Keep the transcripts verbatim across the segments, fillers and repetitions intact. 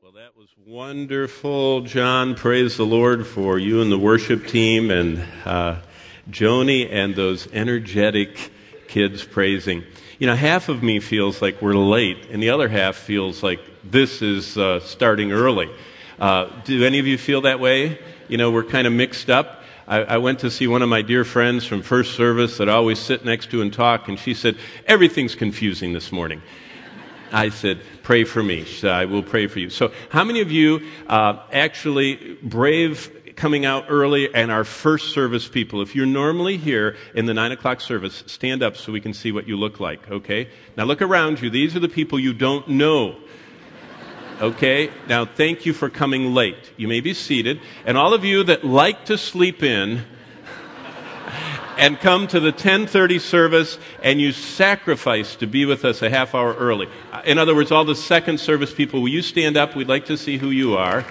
Well, that was wonderful, John. Praise the Lord for you and the worship team and uh, Joni and those energetic kids praising. You know, half of me feels like we're late, and the other half feels like this is uh, starting early. Uh, do any of you feel that way? You know, we're kind of mixed up. I, I went to see one of my dear friends from First Service that I always sit next to and talk, and she said, everything's confusing this morning. I said, pray for me. She said, I will pray for you. So how many of you uh, actually brave coming out early and are first service people? If you're normally here in the nine o'clock service, stand up so we can see what you look like, okay? Now look around you. These are the people you don't know. Okay? Now thank you for coming late. You may be seated. And all of you that like to sleep in and come to the ten thirty service, and you sacrifice to be with us a half hour early. In other words, all the second service people, will you stand up? We'd like to see who you are.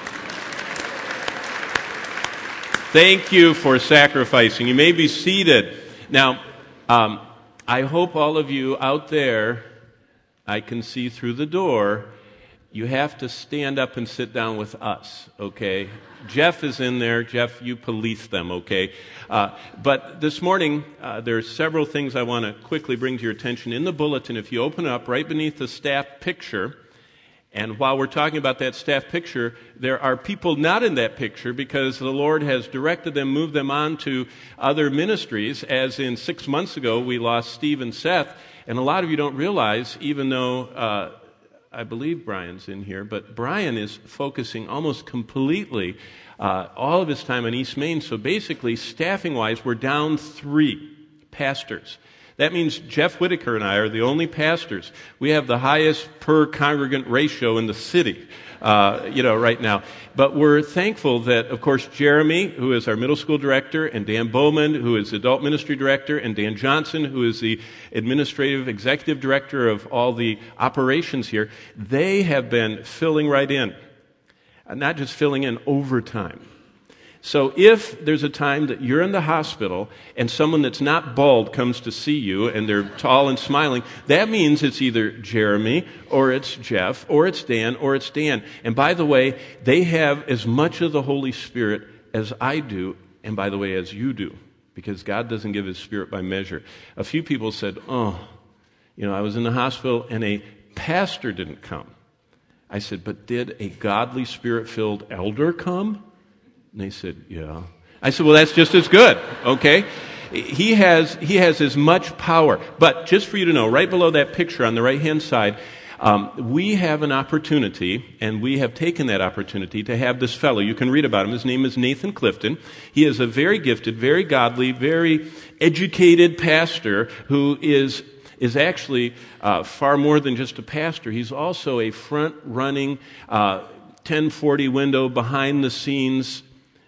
Thank you for sacrificing. You may be seated. Now, um, I hope all of you out there, I can see through the door, you have to stand up and sit down with us, okay? Jeff is in there. Jeff, you police them, okay? Uh, but this morning, uh, there are several things I want to quickly bring to your attention. In the bulletin, if you open up right beneath the staff picture, and while we're talking about that staff picture, there are people not in that picture because the Lord has directed them, moved them on to other ministries, as in six months ago we lost Steve and Seth. And a lot of you don't realize, even though uh, I believe Brian's in here, but Brian is focusing almost completely uh, all of his time on East Main. So basically, staffing-wise, we're down three pastors. That means Jeff Whitaker and I are the only pastors. We have the highest per congregant ratio in the city, uh, you know, right now. But we're thankful that, of course, Jeremy, who is our middle school director, and Dan Bowman, who is adult ministry director, and Dan Johnson, who is the administrative executive director of all the operations here, they have been filling right in. Not just filling in, overtime. So if there's a time that you're in the hospital and someone that's not bald comes to see you and they're tall and smiling, that means it's either Jeremy or it's Jeff or it's Dan or it's Dan. And by the way, they have as much of the Holy Spirit as I do, and by the way, as you do, because God doesn't give His Spirit by measure. A few people said, oh, you know, I was in the hospital and a pastor didn't come. I said, but did a godly, Spirit-filled elder come? And they said, yeah. I said, well, that's just as good, okay? He has he has as much power. But just for you to know, right below that picture on the right-hand side, um, we have an opportunity, and we have taken that opportunity to have this fellow. You can read about him. His name is Nathan Clifton. He is a very gifted, very godly, very educated pastor who is is actually uh, far more than just a pastor. He's also a front-running, uh, ten forty window, behind-the-scenes,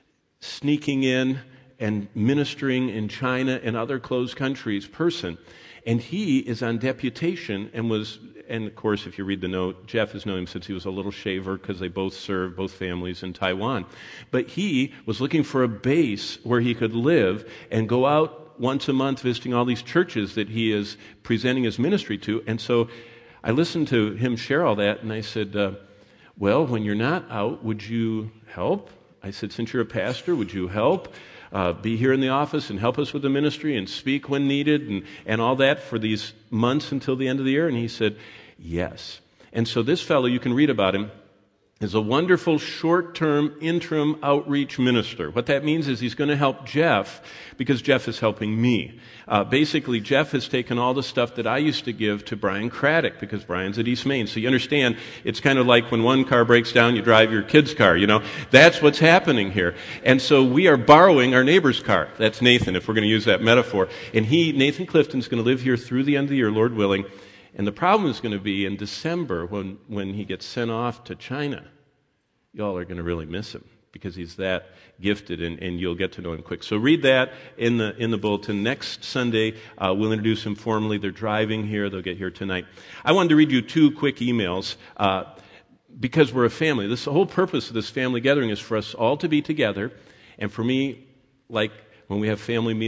sneaking in and ministering in China and other closed countries person. And he is on deputation and was, and of course, if you read the note, Jeff has known him since he was a little shaver because they both served, both families, in Taiwan. But he was looking for a base where he could live and go out once a month visiting all these churches that he is presenting his ministry to. And so I listened to him share all that, and I said, uh, well, when you're not out, would you help? I said, since you're a pastor, would you help uh, be here in the office and help us with the ministry and speak when needed and, and all that for these months until the end of the year? And he said, yes. And so this fellow, you can read about him, is a wonderful short-term interim outreach minister. What that means is he's going to help Jeff because Jeff is helping me. Uh, basically, Jeff has taken all the stuff that I used to give to Brian Craddock because Brian's at East Main. So you understand, it's kind of like when one car breaks down, you drive your kid's car, you know. That's what's happening here. And so we are borrowing our neighbor's car. That's Nathan, if we're going to use that metaphor. And he, Nathan Clifton's going to live here through the end of the year, Lord willing. And the problem is going to be in December when, when he gets sent off to China. Y'all are going to really miss him because he's that gifted, and, and you'll get to know him quick. So read that in the in the bulletin. Next Sunday, uh, we'll introduce him formally. They're driving here. They'll get here tonight. I wanted to read you two quick emails uh, because we're a family. This the whole purpose of this family gathering is for us all to be together, and for me, like when we have family meals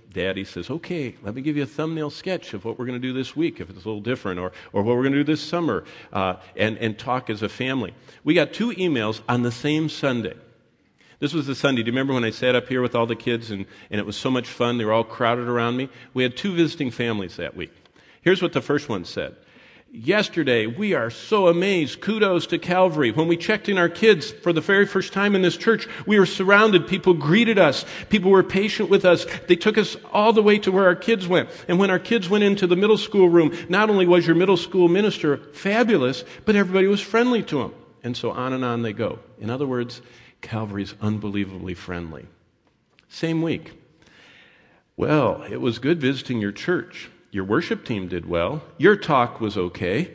Daddy says, okay, let me give you a thumbnail sketch of what we're going to do this week, if it's a little different, or, or what we're going to do this summer, uh, and, and talk as a family. We got two emails on the same Sunday. This was the Sunday. Do you remember when I sat up here with all the kids and, and it was so much fun? They were all crowded around me. We had two visiting families that week. Here's what the first one said. Yesterday, we are so amazed. Kudos to Calvary. When we checked in our kids for the very first time in this church, we were surrounded. People greeted us. People were patient with us. They took us all the way to where our kids went. And when our kids went into the middle school room, not only was your middle school minister fabulous, but everybody was friendly to him. And so on and on they go. In other words, Calvary's unbelievably friendly. Same week. Well, it was good visiting your church. Your worship team did well. Your talk was okay.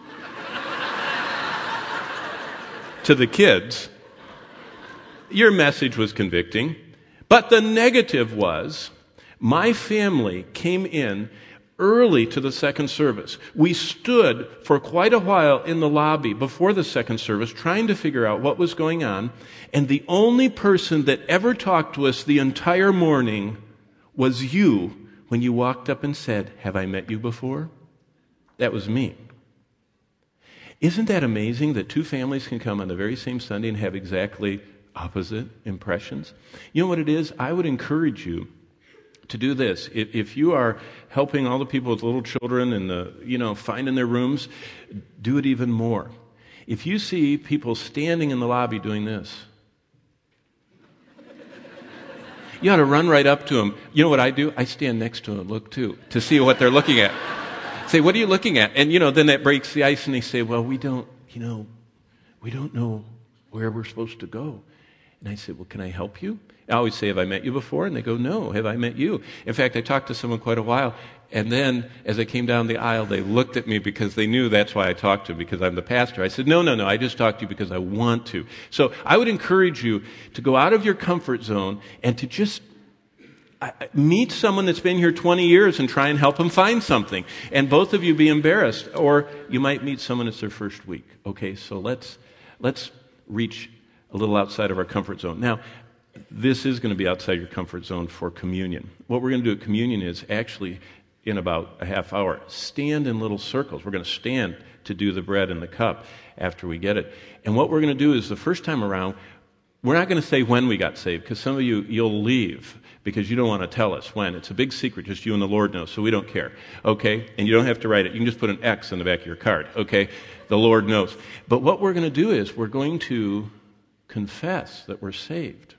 To the kids. Your message was convicting. But the negative was, my family came in early to the second service. We stood for quite a while in the lobby before the second service trying to figure out what was going on. And the only person that ever talked to us the entire morning was you. When you walked up and said, have I met you before? That was me. Isn't that amazing that two families can come on the very same Sunday and have exactly opposite impressions? You know what it is? I would encourage you to do this. If, if you are helping all the people with little children and the, you know, finding their rooms, do it even more. If you see people standing in the lobby doing this, you ought to run right up to them. You know what I do? I stand next to them and look too, to see what they're looking at. Say, what are you looking at? And, you know, then that breaks the ice and they say, well, we don't, you know, we don't know where we're supposed to go. And I say, well, can I help you? I always say, have I met you before? And they go, no, have I met you? In fact, I talked to someone quite a while, and then as I came down the aisle, they looked at me because they knew that's why I talked to them, because I'm the pastor. I said, no, no, no, I just talked to you because I want to. So I would encourage you to go out of your comfort zone and to just meet someone that's been here twenty years and try and help them find something. And both of you be embarrassed. Or you might meet someone that's their first week. Okay, so let's let's reach a little outside of our comfort zone. Now, this is going to be outside your comfort zone for communion. What we're going to do at communion is actually, in about a half hour, stand in little circles. We're going to stand to do the bread and the cup after we get it. And what we're going to do is the first time around, we're not going to say when we got saved, because some of you, you'll leave because you don't want to tell us when. It's a big secret, just you and the Lord know, so we don't care. Okay? And you don't have to write it. You can just put an X on the back of your card. Okay? The Lord knows. But what we're going to do is we're going to confess that we're saved.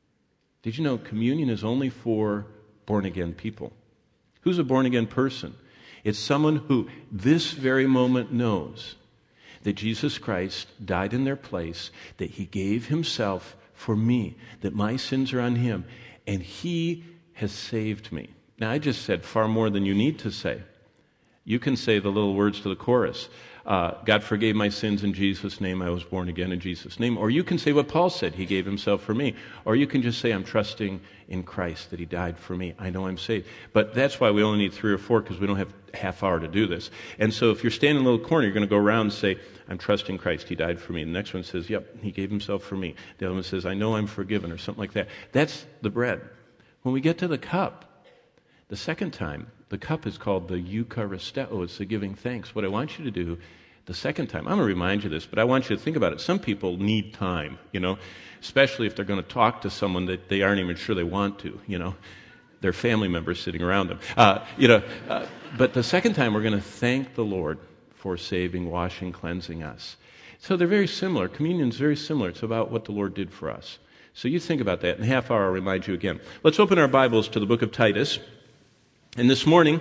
Did you know communion is only for born-again people? Who's a born-again person? It's someone who this very moment knows that Jesus Christ died in their place, that He gave Himself for me, that my sins are on Him, and He has saved me. Now, I just said far more than you need to say. You can say the little words to the chorus. Uh, God forgave my sins in Jesus' name. I was born again in Jesus' name. Or you can say what Paul said. He gave Himself for me. Or you can just say, I'm trusting in Christ that He died for me. I know I'm saved. But that's why we only need three or four, because we don't have a half hour to do this. And so if you're standing in a little corner, you're going to go around and say, I'm trusting Christ. He died for me. The next one says, yep, He gave Himself for me. The other one says, I know I'm forgiven, or something like that. That's the bread. When we get to the cup, the second time, the cup is called the Eucharisteo. It's the giving thanks. What I want you to do the second time, I'm going to remind you this, but I want you to think about it. Some people need time, you know, especially if they're going to talk to someone that they aren't even sure they want to, you know, their family members sitting around them. Uh, you know, uh, but the second time, we're going to thank the Lord for saving, washing, cleansing us. So they're very similar. Communion's very similar. It's about what the Lord did for us. So you think about that. In a half hour, I'll remind you again. Let's open our Bibles to the book of Titus. And this morning,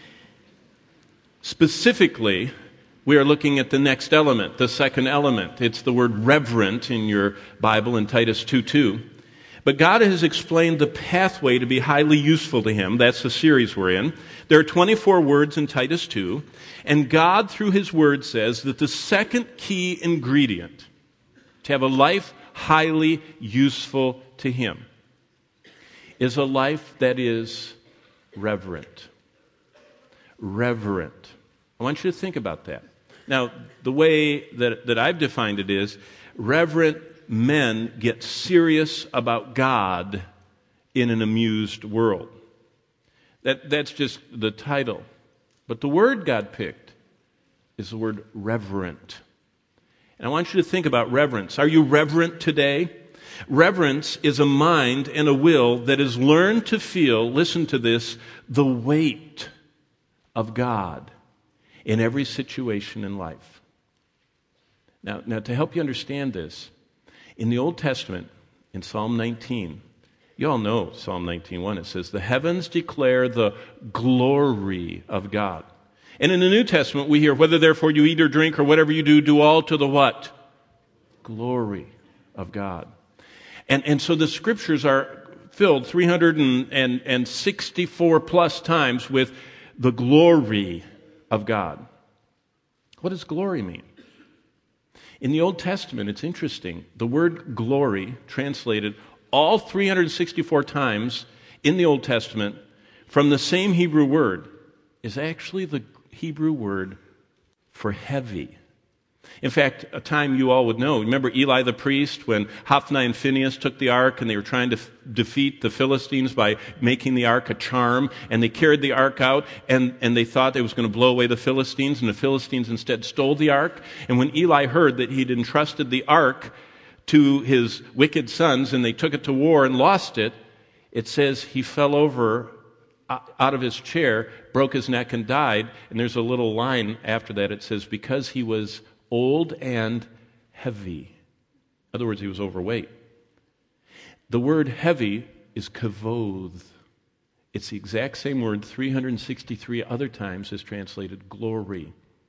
specifically, we are looking at the next element, the second element. It's the word reverent in your Bible in Titus two two. But God has explained the pathway to be highly useful to Him. That's the series we're in. There are twenty-four words in Titus two. And God, through His Word, says that the second key ingredient to have a life highly useful to Him is a life that is reverent. Reverent. I want you to think about that. Now, the way that, that I've defined it is, reverent men get serious about God in an amused world. That, that's just the title. But the word God picked is the word reverent. And I want you to think about reverence. Are you reverent today? Reverence is a mind and a will that is learned to feel, listen to this, the weight of God in every situation in life. Now, now to help you understand this, in the Old Testament, in Psalm nineteen, you all know Psalm nineteen one, it says, the heavens declare the glory of God. And in the New Testament, we hear, whether therefore you eat or drink or whatever you do, do all to the what? Glory of God. And, and so the scriptures are filled three hundred sixty-four plus times with the glory of God. What does glory mean? In the Old Testament, it's interesting. The word glory, translated all three hundred sixty-four times in the Old Testament from the same Hebrew word, is actually the Hebrew word for heavy. In fact, a time you all would know, remember Eli the priest when Hophni and Phinehas took the ark and they were trying to f- defeat the Philistines by making the ark a charm, and they carried the ark out and, and they thought it was going to blow away the Philistines, and the Philistines instead stole the ark. And when Eli heard that he'd entrusted the ark to his wicked sons and they took it to war and lost it, it says he fell over out of his chair, broke his neck and died. And there's a little line after that. It says, because he was old and heavy. In other words, he was overweight. The word heavy is kavod. It's the exact same word three hundred sixty-three other times is translated glory.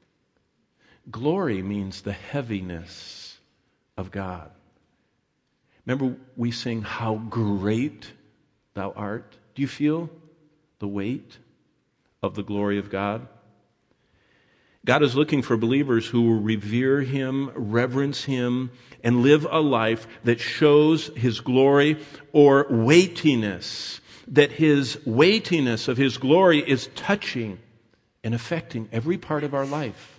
Glory means the heaviness of God. Remember we sing, how great thou art. Do you feel the weight of the glory of God? God is looking for believers who will revere Him, reverence Him, and live a life that shows His glory or weightiness, that His weightiness of His glory is touching and affecting every part of our life.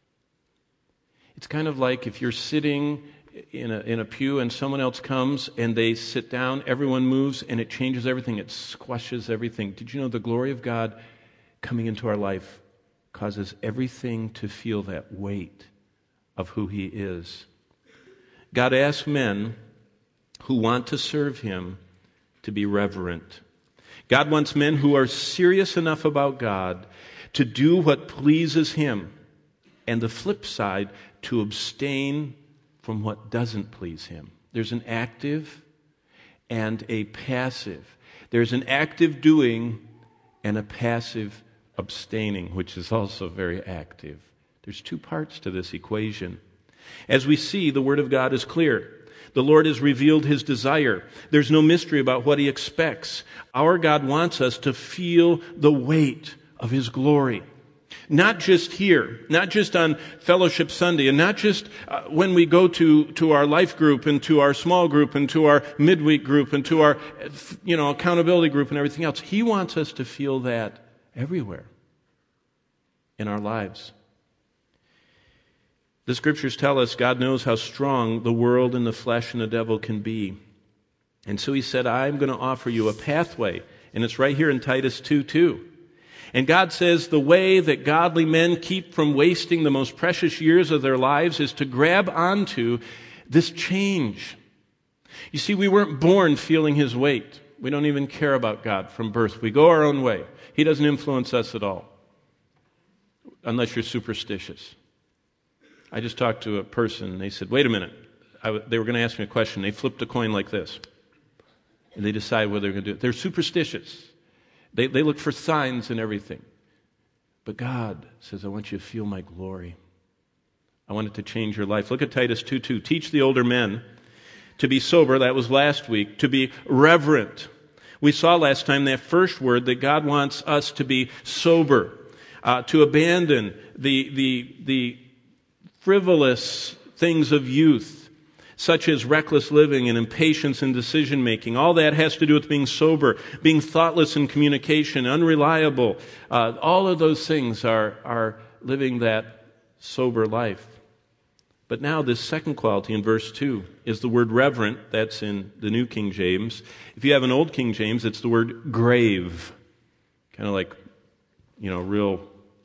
It's kind of like if you're sitting in a, in a pew and someone else comes and they sit down, everyone moves and it changes everything, it squashes everything. Did you know the glory of God coming into our life causes everything to feel that weight of who He is? God asks men who want to serve Him to be reverent. God wants men who are serious enough about God to do what pleases Him, and the flip side, to abstain from what doesn't please Him. There's an active and a passive. There's an active doing and a passive abstaining, which is also very active. There's two parts to this equation. As we see, the Word of God is clear. The Lord has revealed His desire. There's no mystery about what He expects. Our God wants us to feel the weight of His glory. Not just here, not just on Fellowship Sunday, and not just uh, when we go to, to our life group and to our small group and to our midweek group and to our, you know, accountability group and everything else. He wants us to feel that everywhere in our lives. The scriptures tell us God knows how strong the world and the flesh and the devil can be. And so He said, I'm going to offer you a pathway. And it's right here in Titus two two. And God says the way that godly men keep from wasting the most precious years of their lives is to grab onto this change. You see, we weren't born feeling His weight. We don't even care about God from birth. We go our own way. He doesn't influence us at all, unless you're superstitious. I just talked to a person, and they said, wait a minute. I w- they were going to ask me a question. They flipped a coin like this, and they decided what they're going to do. They're superstitious. They, they look for signs and everything. But God says, I want you to feel my glory. I want it to change your life. Look at Titus two two. Teach the older men to be sober. That was last week. To be reverent. We saw last time that first word that God wants us to be sober. Uh, to abandon the, the, the frivolous things of youth, such as reckless living and impatience in decision making. All that has to do with being sober, being thoughtless in communication, unreliable. Uh, all of those things are, are living that sober life. But now this second quality in verse two is the word reverent. That's in the New King James. If you have an Old King James, it's the word grave. kind of like, you know, real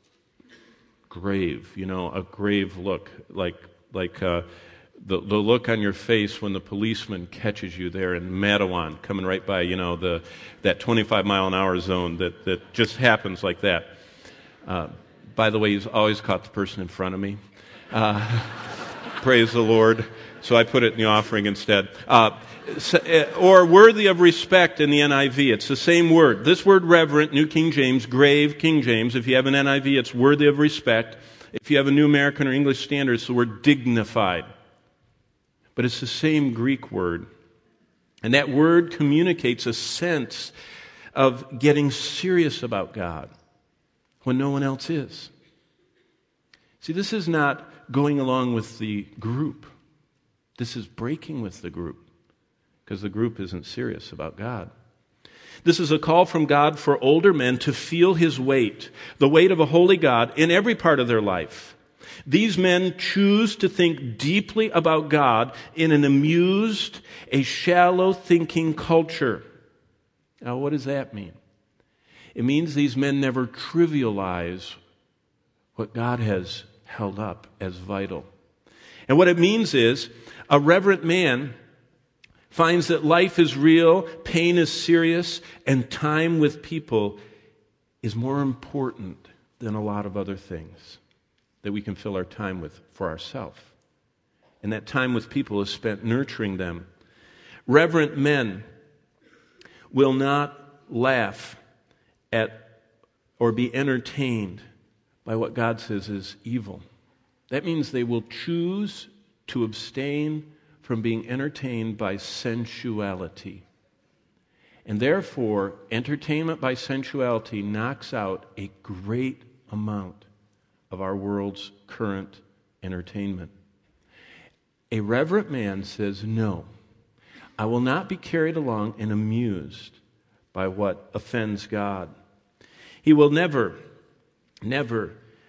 grave, you know, a grave look, like like uh, the the look on your face when the policeman catches you there in Mattawan, coming right by, you know, the that twenty-five mile an hour zone that that just happens like that. Uh, by the way, he's always caught the person in front of me. Uh, praise the Lord. So I put it in the offering instead. Uh, or worthy of respect in the N I V. It's the same word. This word reverent, New King James, grave, King James. If you have an N I V, it's worthy of respect. If you have a New American or English Standard, it's the word dignified. But it's the same Greek word. And that word communicates a sense of getting serious about God when no one else is. See, this is not going along with the group. This is breaking with the group, because the group isn't serious about God. This is a call from God for older men to feel His weight, the weight of a holy God in every part of their life. These men choose to think deeply about God in an amused, a shallow thinking culture. Now, what does that mean? It means these men never trivialize what God has held up as vital. And what it means is, a reverent man finds that life is real, pain is serious, and time with people is more important than a lot of other things that we can fill our time with for ourselves. And that time with people is spent nurturing them. Reverent men will not laugh at or be entertained by what God says is evil. That means they will choose to abstain from being entertained by sensuality. And therefore, entertainment by sensuality knocks out a great amount of our world's current entertainment. A reverent man says, no, I will not be carried along and amused by what offends God. He will never, never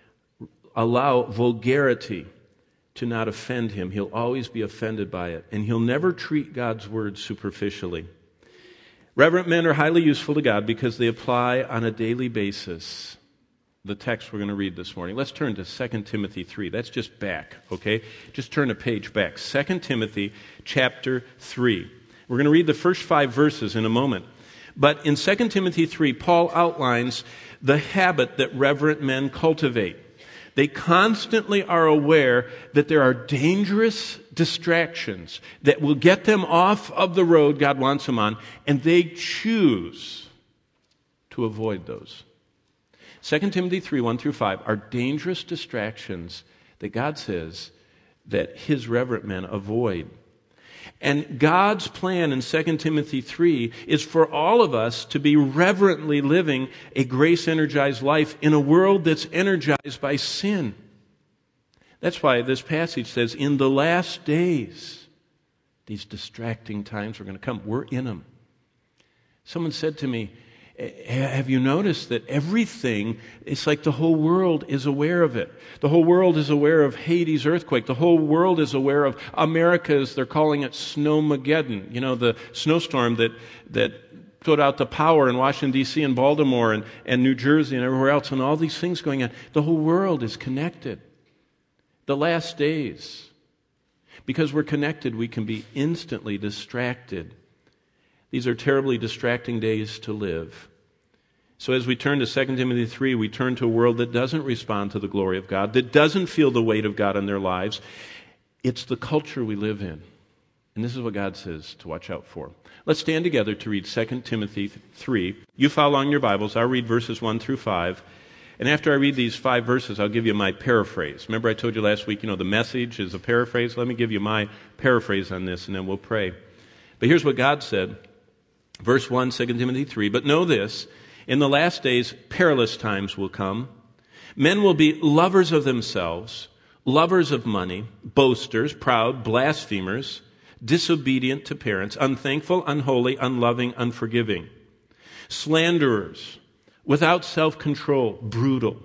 allow vulgarity to not offend him. He'll always be offended by it. And he'll never treat God's word superficially. Reverent men are highly useful to God because they apply on a daily basis the text we're going to read this morning. Let's turn to Second Timothy three. That's just back, okay? Just turn a page back. Second Timothy chapter three. We're going to read the first five verses in a moment. But in Second Timothy three, Paul outlines the habit that reverent men cultivate. They constantly are aware that there are dangerous distractions that will get them off of the road God wants them on, and they choose to avoid those. Second Timothy three, one through five are dangerous distractions that God says that His reverent men avoid. And God's plan in Second Timothy three is for all of us to be reverently living a grace-energized life in a world that's energized by sin. That's why this passage says, in the last days, these distracting times are going to come. We're in them. Someone said to me, have you noticed that everything, it's like the whole world is aware of it. The whole world is aware of Haiti's earthquake. The whole world is aware of America's, they're calling it Snowmageddon. You know, the snowstorm that that put out the power in Washington, D C and Baltimore and, and New Jersey and everywhere else, and all these things going on. The whole world is connected. The last days. Because we're connected, we can be instantly distracted. These are terribly distracting days to live. So as we turn to Second Timothy three, we turn to a world that doesn't respond to the glory of God, that doesn't feel the weight of God in their lives. It's the culture we live in. And this is what God says to watch out for. Let's stand together to read Second Timothy three. You follow along in your Bibles. I'll read verses one through five. And after I read these five verses, I'll give you my paraphrase. Remember I told you last week, you know, the message is a paraphrase? Let me give you my paraphrase on this, and then we'll pray. But here's what God said. Verse one, Second Timothy three, but know this, in the last days perilous times will come. Men will be lovers of themselves, lovers of money, boasters, proud, blasphemers, disobedient to parents, unthankful, unholy, unloving, unforgiving, slanderers, without self-control, brutal,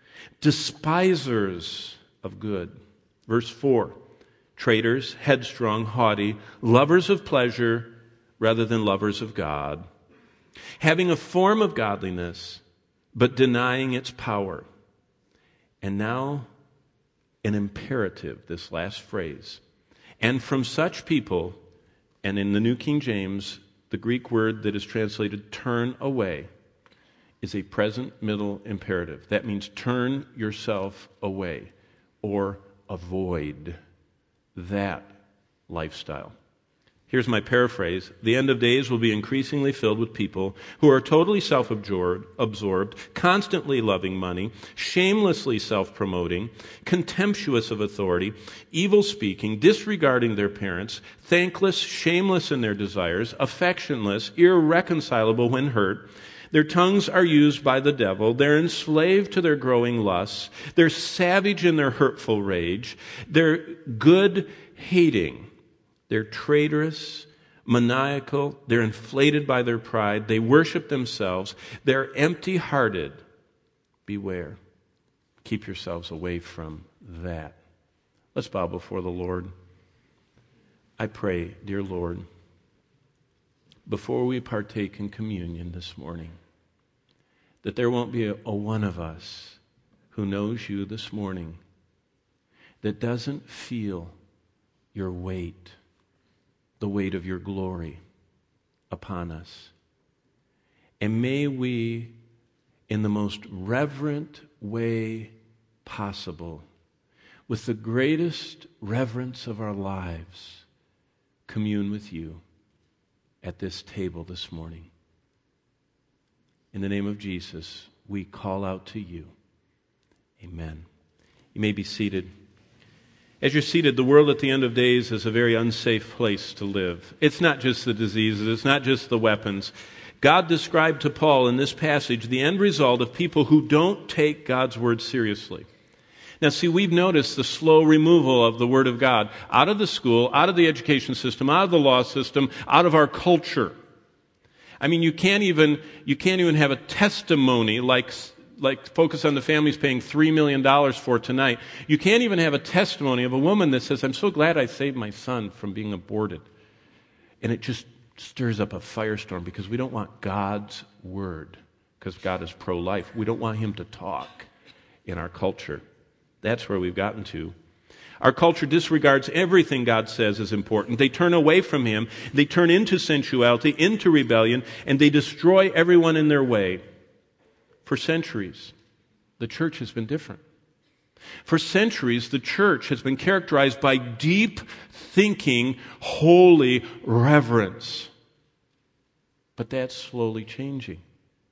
despisers of good. Verse four, traitors, headstrong, haughty, lovers of pleasure rather than lovers of God, having a form of godliness, but denying its power. And now, an imperative, this last phrase. And from such people, and in the New King James, the Greek word that is translated turn away is a present middle imperative. That means turn yourself away or avoid that lifestyle. Here's my paraphrase. The end of days will be increasingly filled with people who are totally self-absorbed, absorbed, constantly loving money, shamelessly self-promoting, contemptuous of authority, evil-speaking, disregarding their parents, thankless, shameless in their desires, affectionless, irreconcilable when hurt. Their tongues are used by the devil. They're enslaved to their growing lusts. They're savage in their hurtful rage. They're good-hating. They're traitorous, maniacal. They're inflated by their pride. They worship themselves. They're empty-hearted. Beware. Keep yourselves away from that. Let's bow before the Lord. I pray, dear Lord, before we partake in communion this morning, that there won't be a, a one of us who knows you this morning that doesn't feel your weight, the weight of your glory upon us. And may we, in the most reverent way possible, with the greatest reverence of our lives, commune with you at this table this morning. In the name of Jesus, we call out to you. Amen. You may be seated. As you're seated, the world at the end of days is a very unsafe place to live. It's not just the diseases, it's not just the weapons. God described to Paul in this passage the end result of people who don't take God's word seriously. Now, see, we've noticed the slow removal of the Word of God out of the school, out of the education system, out of the law system, out of our culture. I mean, you can't even you can't even have a testimony like like Focus on the Family's paying three million dollars for tonight. You can't even have a testimony of a woman that says, "I'm so glad I saved my son from being aborted." And it just stirs up a firestorm because we don't want God's Word, because God is pro-life. We don't want Him to talk in our culture. That's where we've gotten to. Our culture disregards everything God says is important. They turn away from Him. They turn into sensuality, into rebellion, and they destroy everyone in their way. For centuries, the church has been different. For centuries, the church has been characterized by deep thinking, holy reverence. But that's slowly changing.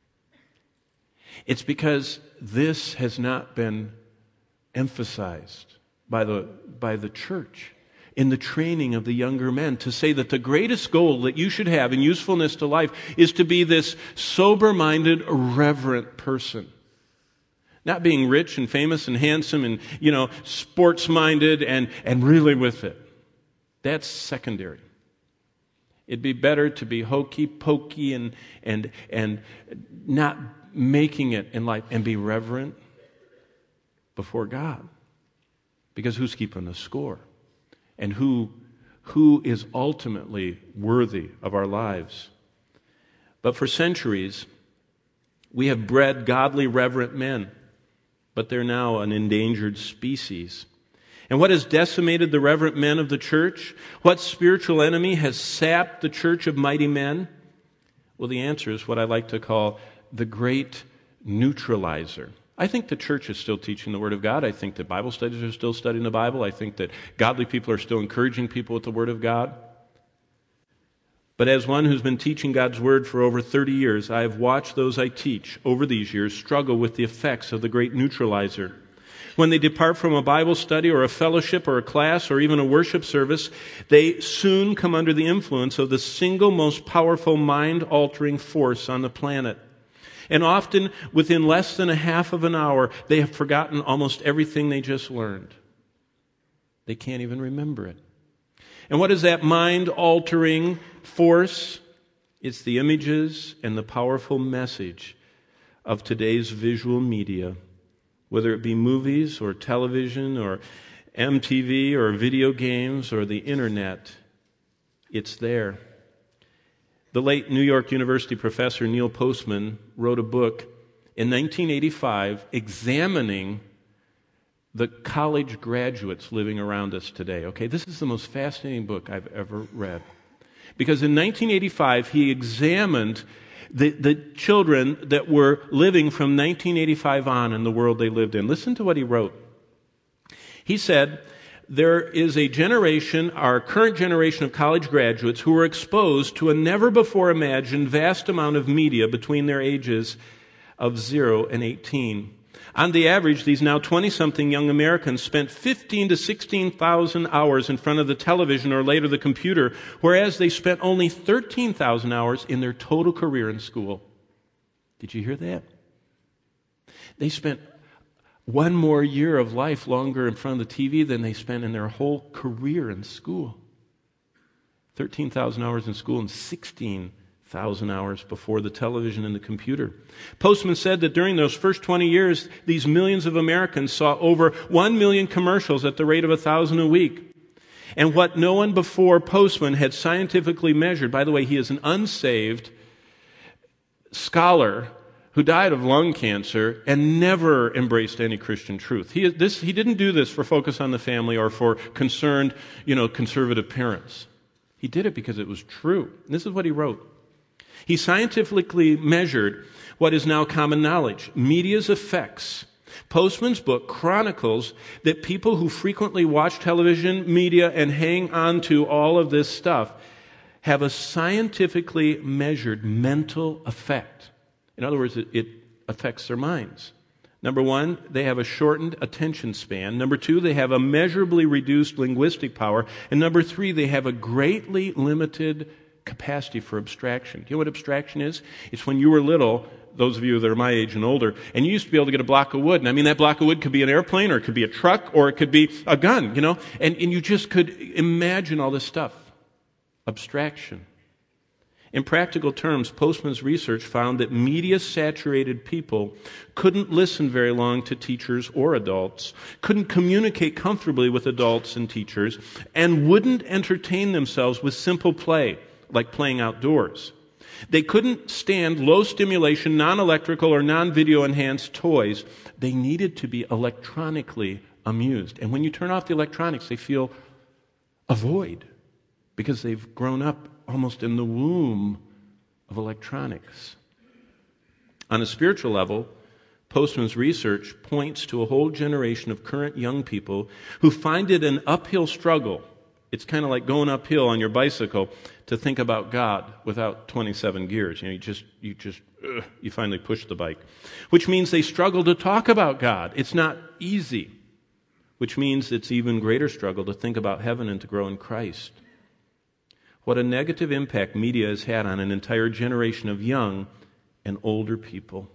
It's because this has not been emphasized by the by the church in the training of the younger men to say that the greatest goal that you should have in usefulness to life is to be this sober-minded, reverent person. Not being rich and famous and handsome and, you know, sports-minded and, and really with it. That's secondary. It'd be better to be hokey-pokey and and and not making it in life and be reverent before God. Because who's keeping the score? And who, who is ultimately worthy of our lives? But for centuries, we have bred godly, reverent men, but they're now an endangered species. And what has decimated the reverent men of the church? What spiritual enemy has sapped the church of mighty men? Well, the answer is what I like to call the great neutralizer. I think the church is still teaching the Word of God. I think that Bible studies are still studying the Bible. I think that godly people are still encouraging people with the Word of God. But as one who's been teaching God's Word for over thirty years, I have watched those I teach over these years struggle with the effects of the great neutralizer. When they depart from a Bible study or a fellowship or a class or even a worship service, they soon come under the influence of the single most powerful mind-altering force on the planet. And often, within less than a half of an hour, they have forgotten almost everything they just learned. They can't even remember it. And what is that mind-altering force? It's the images and the powerful message of today's visual media, whether it be movies or television or M T V or video games or the internet. It's there. The late New York University professor Neil Postman wrote a book in nineteen eighty-five examining the college graduates living around us today. Okay, this is the most fascinating book I've ever read. Because in nineteen eighty-five, he examined the, the children that were living from nineteen eighty-five on in the world they lived in. Listen to what he wrote. He said, there is a generation, our current generation of college graduates, who are exposed to a never-before-imagined vast amount of media between their ages of zero and eighteen. On the average, these now twenty-something young Americans spent fifteen to sixteen thousand hours in front of the television or later the computer, whereas they spent only thirteen thousand hours in their total career in school. Did you hear that? They spent one more year of life longer in front of the T V than they spent in their whole career in school. thirteen thousand hours in school and sixteen thousand hours before the television and the computer. Postman said that during those first twenty years, these millions of Americans saw over one million commercials at the rate of a thousand a week. And what no one before Postman had scientifically measured, by the way, he is an unsaved scholar who died of lung cancer and never embraced any Christian truth. He, this, he didn't do this for focus on the family or for concerned, you know, conservative parents. He did it because it was true. And this is what he wrote. He scientifically measured what is now common knowledge, media's effects. Postman's book chronicles that people who frequently watch television, media, and hang on to all of this stuff have a scientifically measured mental effect. In other words, it, it affects their minds. Number one, they have a shortened attention span. Number two, they have a measurably reduced linguistic power. And number three, they have a greatly limited capacity for abstraction. Do you know what abstraction is? It's when you were little, those of you that are my age and older, and you used to be able to get a block of wood. And I mean, that block of wood could be an airplane, or it could be a truck, or it could be a gun, you know? And, and you just could imagine all this stuff. Abstraction. In practical terms, Postman's research found that media-saturated people couldn't listen very long to teachers or adults, couldn't communicate comfortably with adults and teachers, and wouldn't entertain themselves with simple play, like playing outdoors. They couldn't stand low-stimulation, non-electrical, or non-video enhanced toys. They needed to be electronically amused. And when you turn off the electronics, they feel a void because they've grown up almost in the womb of electronics. On a spiritual level, Postman's research points to a whole generation of current young people who find it an uphill struggle. It's kind of like going uphill on your bicycle to think about God without twenty-seven gears. You know, you just, you just, ugh, you finally push the bike. Which means they struggle to talk about God. It's not easy. Which means it's even greater struggle to think about heaven and to grow in Christ. What a negative impact media has had on an entire generation of young and older people.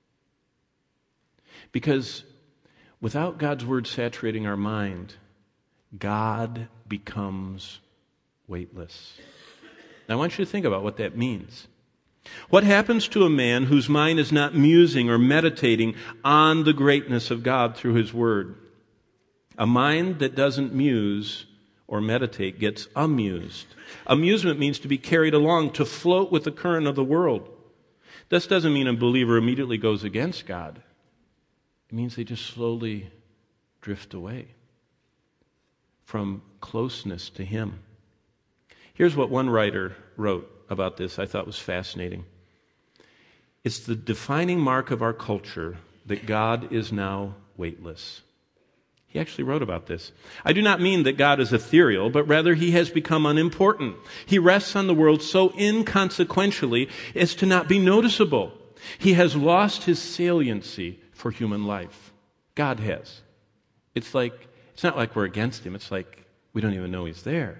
Because without God's word saturating our mind, God becomes weightless. Now I want you to think about what that means. What happens to a man whose mind is not musing or meditating on the greatness of God through His Word? A mind that doesn't muse or meditate gets amused. Amusement means to be carried along, to float with the current of the world. This doesn't mean a believer immediately goes against God. It means they just slowly drift away from closeness to Him. Here's what one writer wrote about this I thought was fascinating. It's the defining mark of our culture that God is now weightless. He actually wrote about this. I do not mean that God is ethereal, but rather He has become unimportant. He rests on the world so inconsequentially as to not be noticeable. He has lost His saliency for human life. God has. It's like, it's not like we're against Him. It's like we don't even know He's there.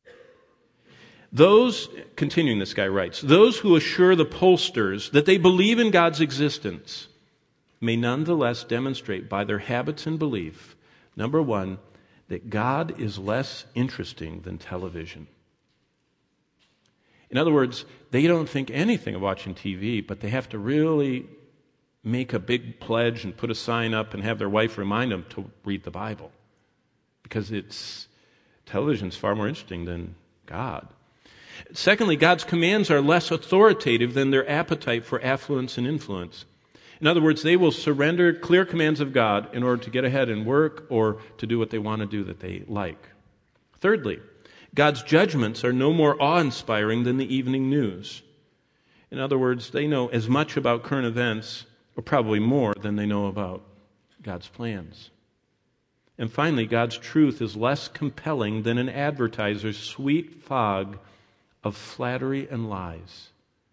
Those, continuing this guy writes, those who assure the pollsters that they believe in God's existence may nonetheless demonstrate by their habits and belief, number one, that God is less interesting than television. In other words, they don't think anything of watching T V, but they have to really make a big pledge and put a sign up and have their wife remind them to read the Bible. Because it's, television's far more interesting than God. Secondly, God's commands are less authoritative than their appetite for affluence and influence. In other words, they will surrender clear commands of God in order to get ahead in work or to do what they want to do that they like. Thirdly, God's judgments are no more awe-inspiring than the evening news. In other words, they know as much about current events, or probably more, than they know about God's plans. And finally, God's truth is less compelling than an advertiser's sweet fog of flattery and lies.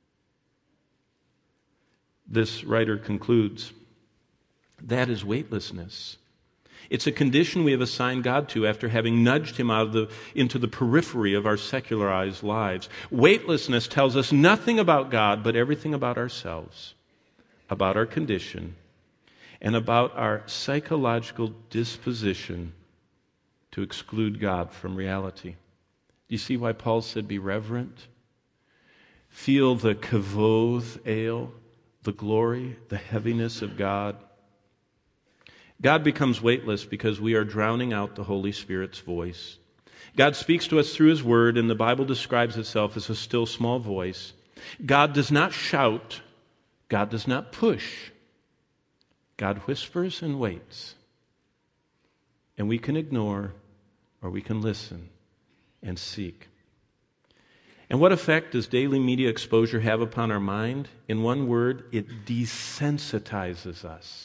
This writer concludes, that is weightlessness. It's a condition we have assigned God to after having nudged him out of the, into the periphery of our secularized lives. Weightlessness tells us nothing about God, but everything about ourselves, about our condition, and about our psychological disposition to exclude God from reality. Do you see why Paul said, be reverent? Feel the kavod ale, the glory, the heaviness of God. God becomes weightless because we are drowning out the Holy Spirit's voice. God speaks to us through His Word, and the Bible describes itself as a still small voice. God does not shout. God does not push. God whispers and waits. And we can ignore or we can listen and seek. And what effect does daily media exposure have upon our mind? In one word, it desensitizes us.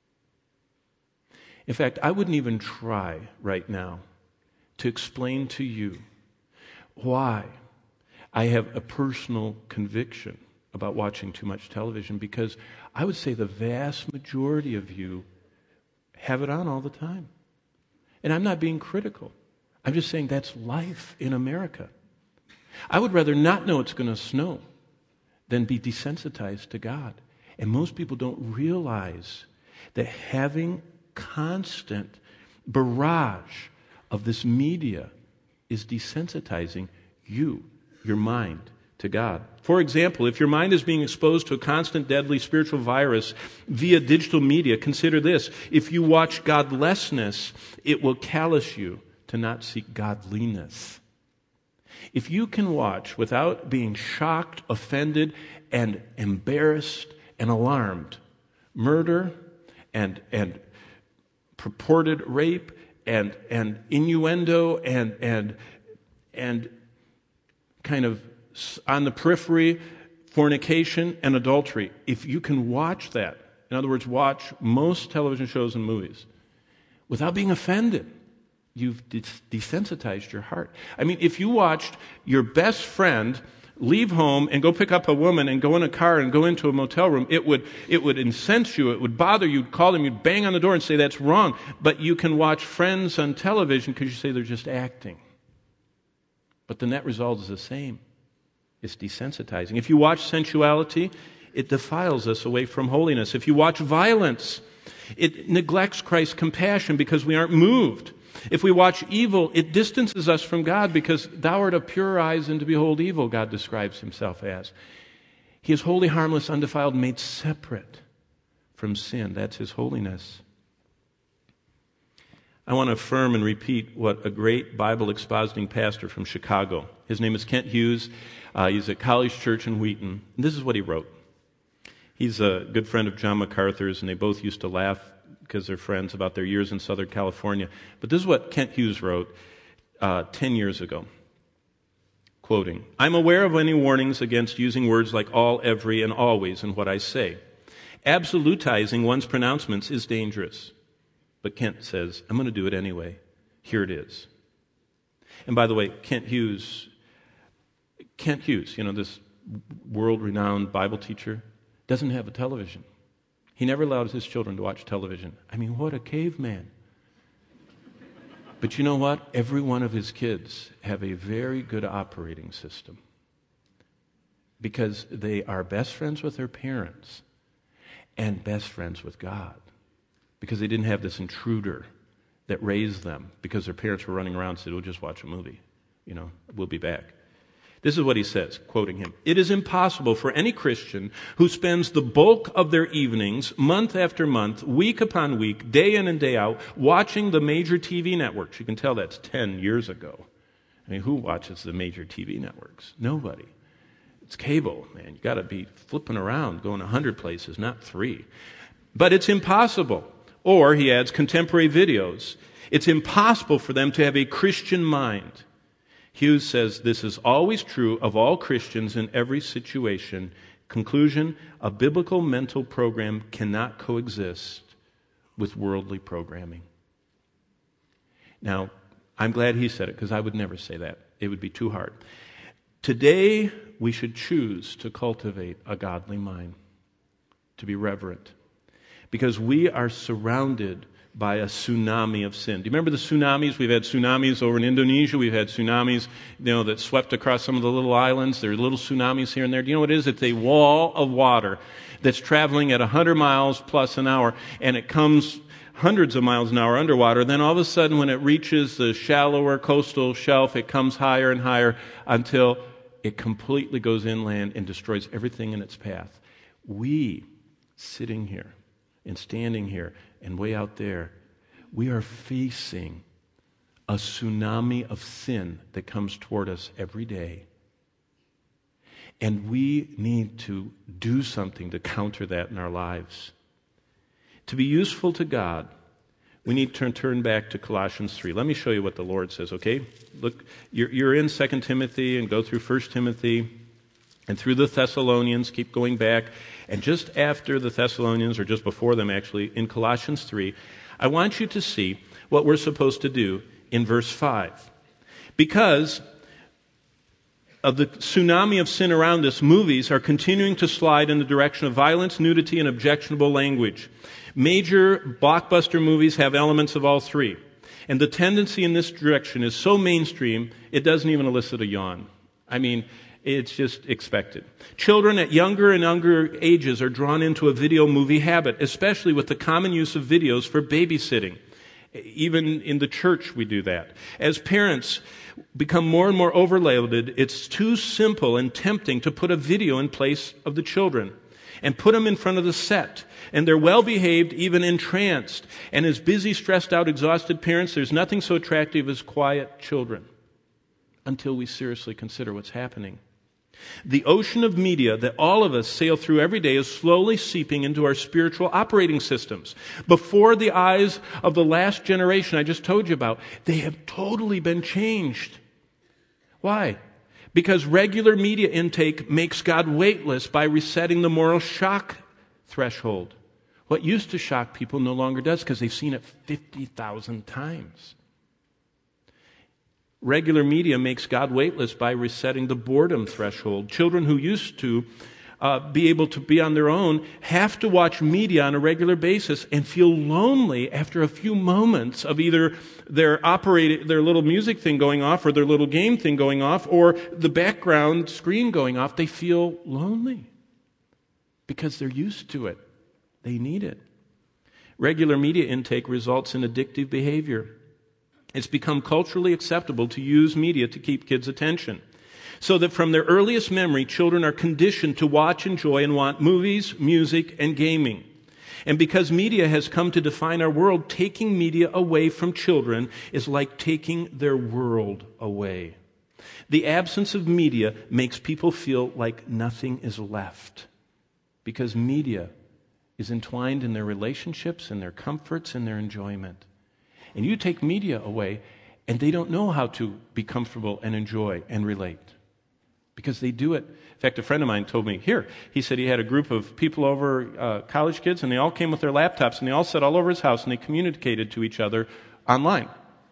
In fact, I wouldn't even try right now to explain to you why I have a personal conviction about watching too much television, because I would say the vast majority of you have it on all the time. And I'm not being critical. I'm just saying that's life in America. I would rather not know it's going to snow than be desensitized to God. And most people don't realize that having constant barrage of this media is desensitizing you, your mind, to God. For example, if your mind is being exposed to a constant deadly spiritual virus via digital media, consider this. If you watch godlessness, it will callous you to not seek godliness. If you can watch without being shocked, offended, and embarrassed and alarmed, murder and and purported rape and and innuendo and and and kind of on the periphery, fornication and adultery. If you can watch that, in other words, watch most television shows and movies without being offended, you've desensitized your heart. I mean, if you watched your best friend leave home and go pick up a woman and go in a car and go into a motel room, it would it would incense you, it would bother you, you'd call them, you'd bang on the door and say that's wrong. But you can watch Friends on television because you say they're just acting. But the net result is the same. It's desensitizing. If you watch sensuality, it defiles us away from holiness. If you watch violence, it neglects Christ's compassion because we aren't moved. If we watch evil, it distances us from God because thou art of pure eyes and to behold evil, God describes himself as. He is holy, harmless, undefiled, made separate from sin. That's his holiness. I want to affirm and repeat what a great Bible expositing pastor from Chicago, his name is Kent Hughes. Uh, he's at College Church in Wheaton. And this is what he wrote. He's a good friend of John MacArthur's, and they both used to laugh because they're friends about their years in Southern California. But this is what Kent Hughes wrote uh, ten years ago. Quoting, I'm aware of any warnings against using words like all, every, and always in what I say. Absolutizing one's pronouncements is dangerous. But Kent says, I'm going to do it anyway. Here it is. And by the way, Kent Hughes, Kent Hughes, you know, this world-renowned Bible teacher, doesn't have a television. He never allowed his children to watch television. I mean, what a caveman. But you know what? Every one of his kids have a very good operating system because they are best friends with their parents and best friends with God because they didn't have this intruder that raised them because their parents were running around and said, we'll just watch a movie. You know, we'll be back. This is what he says, quoting him. It is impossible for any Christian who spends the bulk of their evenings, month after month, week upon week, day in and day out, watching the major T V networks. You can tell that's ten years ago. I mean, who watches the major T V networks? Nobody. It's cable, man. You got to be flipping around, going a hundred places, not three. But it's impossible. Or, he adds, contemporary videos. It's impossible for them to have a Christian mind. Hughes says this is always true of all Christians in every situation. Conclusion, a biblical mental program cannot coexist with worldly programming. Now, I'm glad he said it, because I would never say that. It would be too hard. Today, we should choose to cultivate a godly mind, to be reverent, because we are surrounded by a tsunami of sin. Do you remember the tsunamis? We've had tsunamis over in Indonesia. We've had tsunamis, you know, that swept across some of the little islands. There are little tsunamis here and there. Do you know what it is? It's a wall of water that's traveling at one hundred miles plus an hour, and it comes hundreds of miles an hour underwater. Then all of a sudden, when it reaches the shallower coastal shelf, it comes higher and higher until it completely goes inland and destroys everything in its path. We, sitting here and standing here and way out there, we are facing a tsunami of sin that comes toward us every day. And we need to do something to counter that in our lives. To be useful to God, we need to turn back to Colossians three. Let me show you what the Lord says, okay? Look, you're, you're in Second Timothy and go through First Timothy and through the Thessalonians, keep going back. And just after the Thessalonians, or just before them actually, in Colossians three, I want you to see what we're supposed to do in verse five. Because of the tsunami of sin around us, movies are continuing to slide in the direction of violence, nudity, and objectionable language. Major blockbuster movies have elements of all three. And the tendency in this direction is so mainstream, it doesn't even elicit a yawn. I mean, it's just expected. Children at younger and younger ages are drawn into a video movie habit, especially with the common use of videos for babysitting. Even in the church we do that. As parents become more and more overloaded, it's too simple and tempting to put a video in place of the children and put them in front of the set. And they're well-behaved, even entranced. And as busy, stressed out, exhausted parents, there's nothing so attractive as quiet children until we seriously consider what's happening. The ocean of media that all of us sail through every day is slowly seeping into our spiritual operating systems. Before the eyes of the last generation I just told you about, they have totally been changed. Why? Because regular media intake makes God weightless by resetting the moral shock threshold. What used to shock people no longer does, because they've seen it fifty thousand times. Regular media makes God weightless by resetting the boredom threshold. Children who used to uh, be able to be on their own have to watch media on a regular basis and feel lonely after a few moments of either their operate, their little music thing going off or their little game thing going off or the background screen going off. They feel lonely because they're used to it. They need it. Regular media intake results in addictive behavior. It's become culturally acceptable to use media to keep kids' attention. So that from their earliest memory, children are conditioned to watch, enjoy, and want movies, music, and gaming. And because media has come to define our world, taking media away from children is like taking their world away. The absence of media makes people feel like nothing is left. Because media is entwined in their relationships, in their comforts, and their enjoyment. And you take media away, and they don't know how to be comfortable and enjoy and relate. Because they do it. In fact, a friend of mine told me, here, he said he had a group of people over, uh, college kids, and they all came with their laptops, and they all sat all over his house, and they communicated to each other online.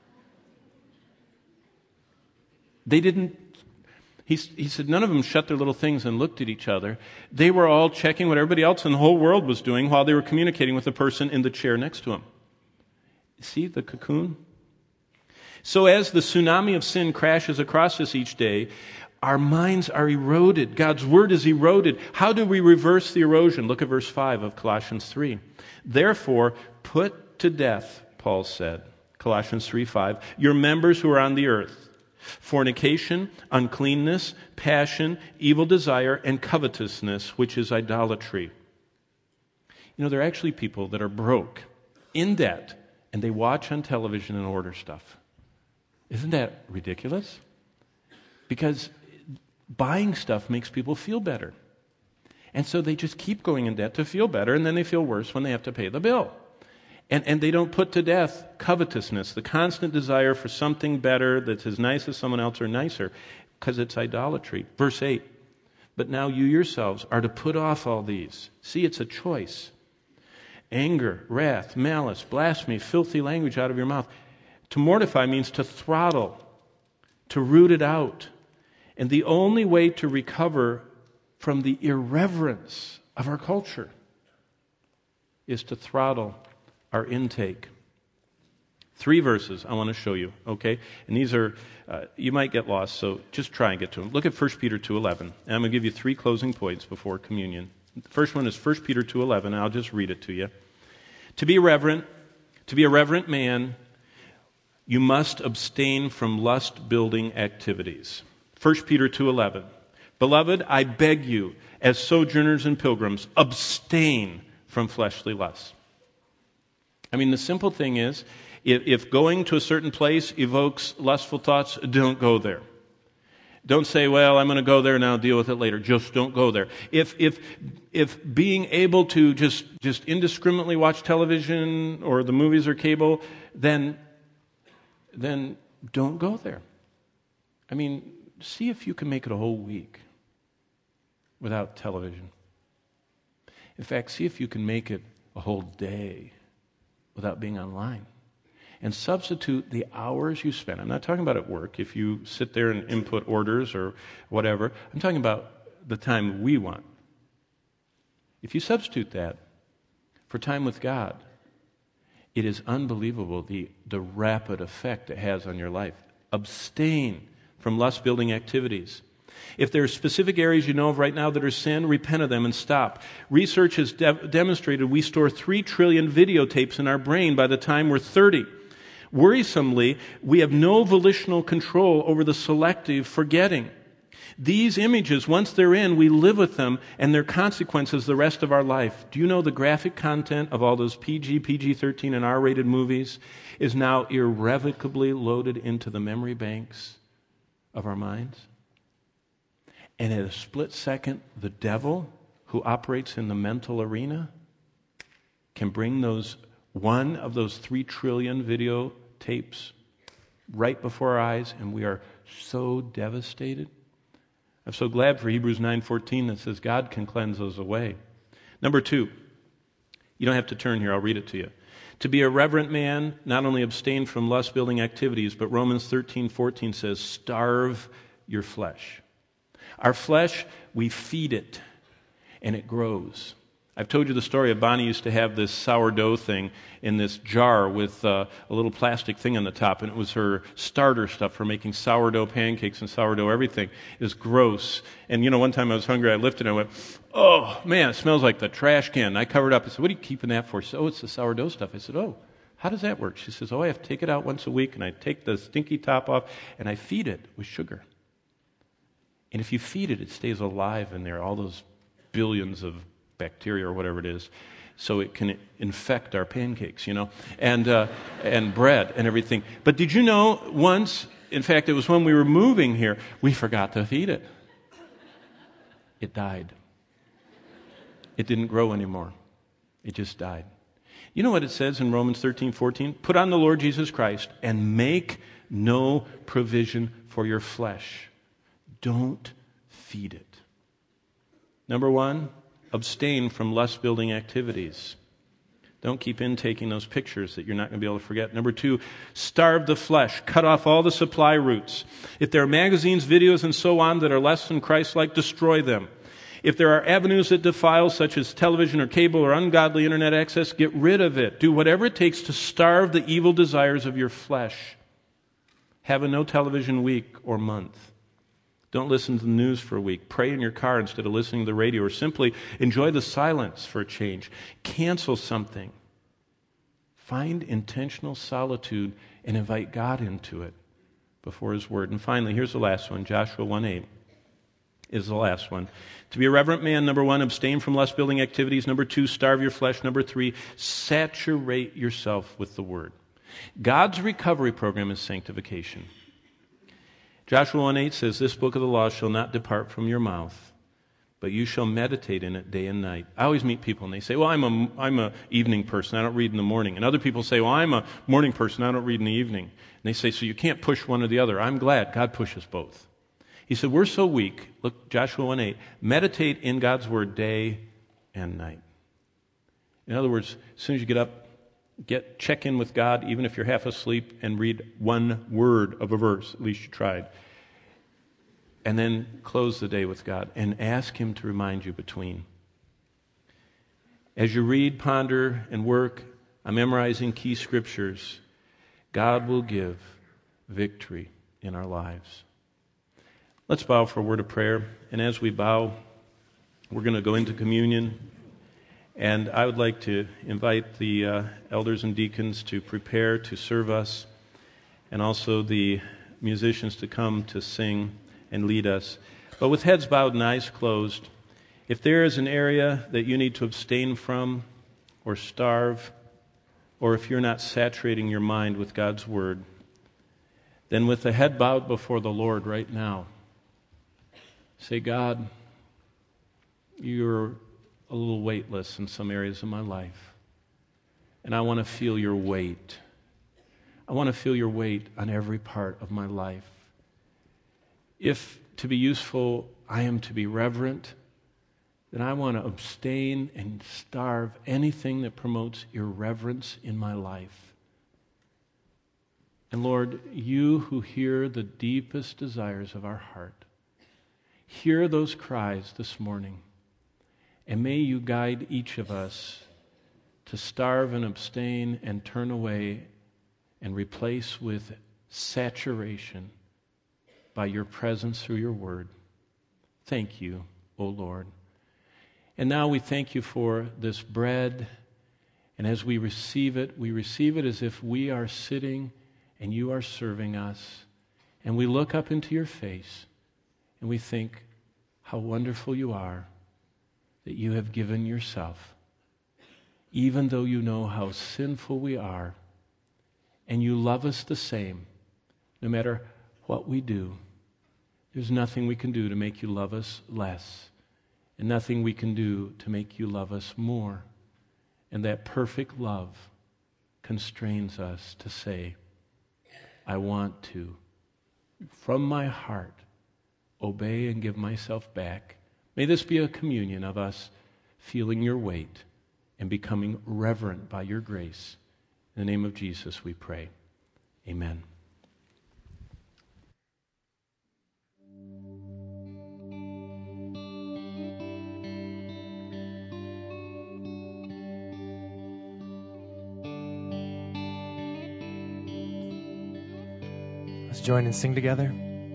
They didn't, he, he said none of them shut their little things and looked at each other. They were all checking what everybody else in the whole world was doing while they were communicating with the person in the chair next to them. See the cocoon? So as the tsunami of sin crashes across us each day, our minds are eroded. God's word is eroded. How do we reverse the erosion? Look at verse five of Colossians three. Therefore, put to death, Paul said, Colossians three five, your members who are on the earth, fornication, uncleanness, passion, evil desire, and covetousness, which is idolatry. You know, there are actually people that are broke, in debt, and they watch on television and order stuff. Isn't that ridiculous? Because buying stuff makes people feel better. And so they just keep going in debt to feel better, and then they feel worse when they have to pay the bill. And, and they don't put to death covetousness, the constant desire for something better that's as nice as someone else or nicer, because it's idolatry. Verse eight, but now you yourselves are to put off all these. See, it's a choice. Anger, wrath, malice, blasphemy, filthy language out of your mouth. To mortify means to throttle, to root it out. And the only way to recover from the irreverence of our culture is to throttle our intake. Three verses I want to show you, okay? And these are, uh, you might get lost, so just try and get to them. Look at First Peter two eleven, and I'm going to give you three closing points before communion. The first one is First Peter two eleven, and I'll just read it to you. To be reverent, to be a reverent man, you must abstain from lust-building activities. First Peter two eleven, beloved, I beg you, as sojourners and pilgrims, abstain from fleshly lusts. I mean, the simple thing is, if, if going to a certain place evokes lustful thoughts, don't go there. Don't say, well, I'm going to go there and I'll deal with it later. Just don't go there. If if if being able to just, just indiscriminately watch television or the movies or cable, then, then don't go there. I mean, see if you can make it a whole week without television. In fact, see if you can make it a whole day without being online. And substitute the hours you spend. I'm not talking about at work, if you sit there and input orders or whatever. I'm talking about the time we want. If you substitute that for time with God, it is unbelievable the, the rapid effect it has on your life. Abstain from lust-building activities. If there are specific areas you know of right now that are sin, repent of them and stop. Research has de- demonstrated we store three trillion videotapes in our brain by the time we're thirty. Worrisomely, we have no volitional control over the selective forgetting. These images, once they're in, we live with them and their consequences the rest of our life. Do you know the graphic content of all those P G, P G thirteen, and R-rated movies is now irrevocably loaded into the memory banks of our minds? And at a split second, the devil, who operates in the mental arena, can bring those one of those three trillion video tapes right before our eyes, and we are so devastated. I'm so glad for Hebrews nine fourteen that says God can cleanse those away. Number two, you don't have to turn here, I'll read it to you. To be a reverent man, not only abstain from lust-building activities, but Romans thirteen fourteen says, starve your flesh. Our flesh, we feed it, and it grows. I've told you the story of Bonnie used to have this sourdough thing in this jar with uh, a little plastic thing on the top, and it was her starter stuff for making sourdough pancakes and sourdough everything. It was gross. And, you know, one time I was hungry, I lifted it and I went, oh, man, it smells like the trash can. And I covered it up. I said, what are you keeping that for? She said, oh, it's the sourdough stuff. I said, oh, how does that work? She says, oh, I have to take it out once a week, and I take the stinky top off, and I feed it with sugar. And if you feed it, it stays alive in there, all those billions of bacteria or whatever it is, so it can infect our pancakes, you know, and uh, and bread and everything. But did you know once, in fact, it was when we were moving here, we forgot to feed it. It died. It didn't grow anymore. It just died. You know what it says in Romans thirteen fourteen? Put on the Lord Jesus Christ and make no provision for your flesh. Don't feed it. Number one, abstain from lust-building activities. Don't keep intaking those pictures that you're not going to be able to forget. Number two, starve the flesh. Cut off all the supply routes. If there are magazines, videos, and so on that are less than Christ-like, destroy them. If there are avenues that defile, such as television or cable or ungodly internet access, get rid of it. Do whatever it takes to starve the evil desires of your flesh. Have a no television week or month. Don't listen to the news for a week. Pray in your car instead of listening to the radio, or simply enjoy the silence for a change. Cancel something. Find intentional solitude and invite God into it before His Word. And finally, here's the last one. Joshua one eight is the last one. To be a reverent man, number one, abstain from lust-building activities. Number two, starve your flesh. Number three, saturate yourself with the Word. God's recovery program is sanctification. Joshua one eight says, "This book of the law shall not depart from your mouth, but you shall meditate in it day and night." I always meet people and they say, "Well, I'm a, I'm a evening person. I don't read in the morning." And other people say, "Well, I'm a morning person. I don't read in the evening." And they say, "So you can't push one or the other." I'm glad God pushes both. He said, "We're so weak." Look, Joshua one eight. Meditate in God's word day and night. In other words, as soon as you get up, get check in with God, even if you're half asleep, and read one word of a verse. At least you tried. And then close the day with God and ask Him to remind you between. As you read, ponder, and work on memorizing key scriptures, God will give victory in our lives. Let's bow for a word of prayer. And as we bow, we're going to go into communion. And I would like to invite the uh, elders and deacons to prepare to serve us, and also the musicians to come to sing and lead us. But with heads bowed and eyes closed, if there is an area that you need to abstain from or starve, or if you're not saturating your mind with God's Word, then with the head bowed before the Lord right now, say, "God, you're a little weightless in some areas of my life, and I want to feel your weight. I want to feel your weight on every part of my life. If to be useful, I am to be reverent, then I want to abstain and starve anything that promotes irreverence in my life. And Lord, you who hear the deepest desires of our heart, hear those cries this morning, and may you guide each of us to starve and abstain and turn away and replace with saturation by your presence through your word. Thank you, O Lord. And now we thank you for this bread, and as we receive it, we receive it as if we are sitting and you are serving us, and we look up into your face and we think how wonderful you are that you have given yourself, even though you know how sinful we are, and you love us the same, no matter what we do. There's nothing we can do to make you love us less, and nothing we can do to make you love us more. And that perfect love constrains us to say, I want to, from my heart, obey and give myself back. May this be a communion of us feeling your weight and becoming reverent by your grace. In the name of Jesus we pray. Amen. Let's join and sing together.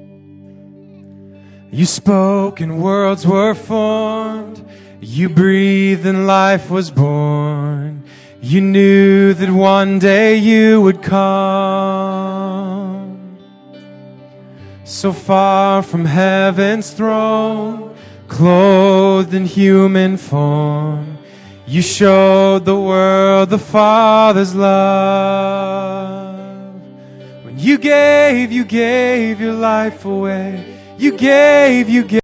You spoke and worlds were formed. You breathed and life was born. You knew that one day you would come. So far from heaven's throne, clothed in human form, you showed the world the Father's love. When you gave, you gave your life away. You gave, you gave.